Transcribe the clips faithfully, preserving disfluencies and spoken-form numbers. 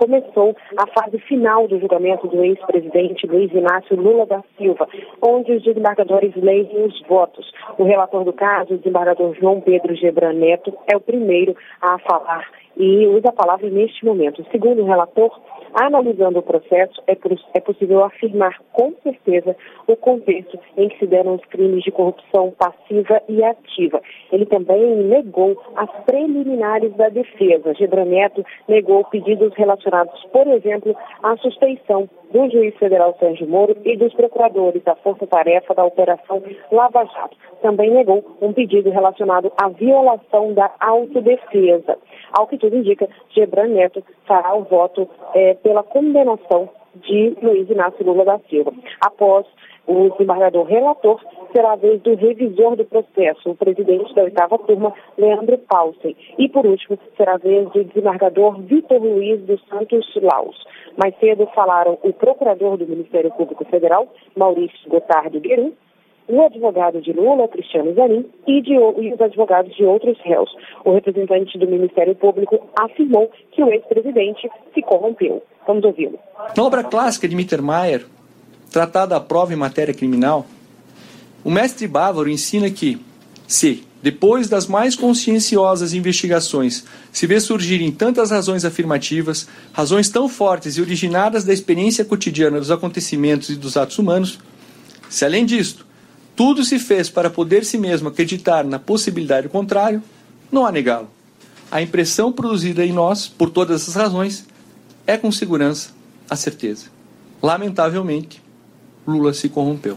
começou a fase final do julgamento do ex-presidente Luiz Inácio Lula da Silva, onde os desembargadores leem os votos. O relator do caso, o desembargador João Pedro Gebran Neto, é o primeiro a falar e usa a palavra neste momento. Segundo o relator, analisando o processo, é, é possível afirmar com certeza o contexto em que se deram os crimes de corrupção passiva e ativa. Ele também negou as preliminares da defesa. Gebran Neto negou pedidos relacionados, por exemplo, à suspeição do juiz federal Sérgio Moro e dos procuradores da Força-Tarefa da Operação Lava Jato. Também negou um pedido relacionado à violação da autodefesa. Ao que tudo indica, Gebran Neto fará o voto é, pela condenação de Luiz Inácio Lula da Silva. Após o desembargador relator, será a vez do revisor do processo, o presidente da oitava turma, Leandro Paulsen. E, por último, será a vez do desembargador Vitor Luiz dos Santos Laus. Mais cedo falaram o procurador do Ministério Público Federal, Maurício Gotardo Guerin, o advogado de Lula, Cristiano Zanin, e, de, e os advogados de outros réus. O representante do Ministério Público afirmou que o ex-presidente se corrompeu. Vamos ouvi-lo. Na obra clássica de Mittermeier, Tratada à Prova em Matéria Criminal, o mestre bávaro ensina que, se, depois das mais conscienciosas investigações, se vê surgirem tantas razões afirmativas, razões tão fortes e originadas da experiência cotidiana dos acontecimentos e dos atos humanos, se além disto, tudo se fez para poder si mesmo acreditar na possibilidade contrária, não há negá-lo. A impressão produzida em nós, por todas essas razões, é com segurança a certeza. Lamentavelmente, Lula se corrompeu.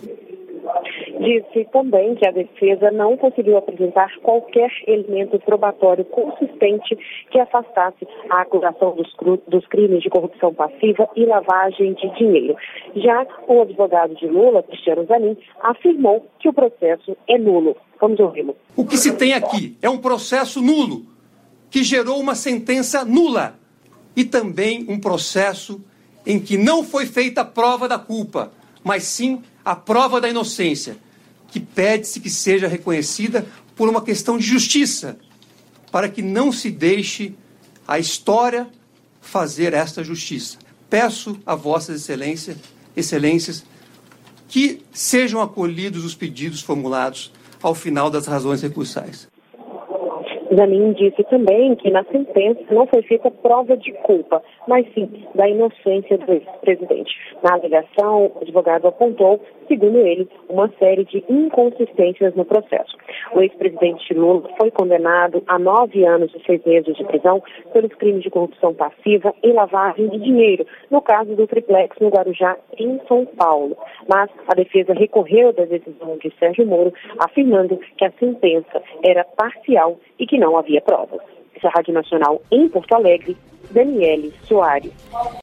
Disse também que a defesa não conseguiu apresentar qualquer elemento probatório consistente que afastasse a acusação dos, dos crimes de corrupção passiva e lavagem de dinheiro. Já o advogado de Lula, Cristiano Zanin, afirmou que o processo é nulo. Vamos ouvi-lo. O que se tem aqui é um processo nulo, que gerou uma sentença nula e também um processo em que não foi feita a prova da culpa, mas sim a prova da inocência, que pede-se que seja reconhecida por uma questão de justiça, para que não se deixe a história fazer esta justiça. Peço a vossas excelências, excelências que sejam acolhidos os pedidos formulados ao final das razões recursais. Zanin disse também que na sentença não foi feita prova de culpa, mas sim da inocência do ex-presidente. Na alegação, o advogado apontou, segundo ele, uma série de inconsistências no processo. O ex-presidente Lula foi condenado a nove anos e seis meses de prisão pelos crimes de corrupção passiva e lavagem de dinheiro, no caso do triplex no Guarujá, em São Paulo. Mas a defesa recorreu da decisão de Sérgio Moro, afirmando que a sentença era parcial e que não havia provas. Da Rádio Nacional em Porto Alegre, Daniele Soares.